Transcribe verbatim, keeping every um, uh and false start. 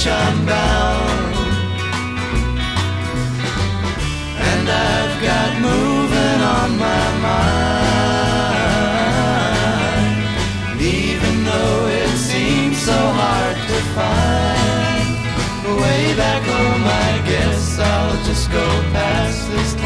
which I'm bound. And I've got moving on my mind, even though it seems so hard to find. Way back home, I guess I'll just go past this time.